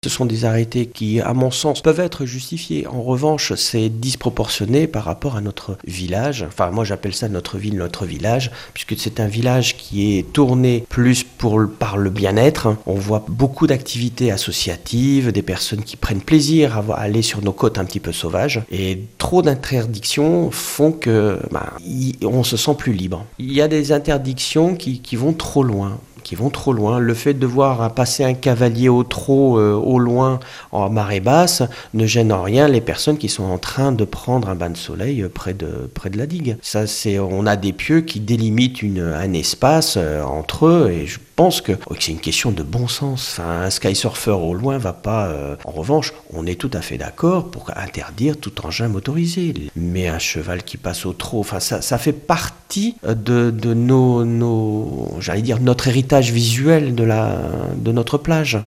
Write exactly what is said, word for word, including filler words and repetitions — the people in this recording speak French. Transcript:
Ce sont des arrêtés qui, à mon sens, peuvent être justifiés. En revanche, c'est disproportionné par rapport à notre village. Enfin, moi, j'appelle ça notre ville, notre village, puisque c'est un village qui est tourné plus pour, par le bien-être. On voit beaucoup d'activités associatives, des personnes qui prennent plaisir à aller sur nos côtes un petit peu sauvages. Et trop d'interdictions font que bah, on se sent plus libre. Il y a des interdictions qui, qui vont trop loin. qui vont trop loin. Le fait de voir passer un cavalier au trot euh, au loin en marée basse ne gêne en rien les personnes qui sont en train de prendre un bain de soleil près de, près de la digue. Ça, c'est, on a des pieux qui délimitent une, un espace euh, entre eux et je pense que, oh, que c'est une question de bon sens. Enfin, un skysurfer au loin va pas... Euh... En revanche, on est tout à fait d'accord pour interdire tout engin motorisé. Mais un cheval qui passe au trot, enfin, ça, ça fait partie de, de nos, nos, j'allais dire, notre héritage visuel de, la, de notre plage.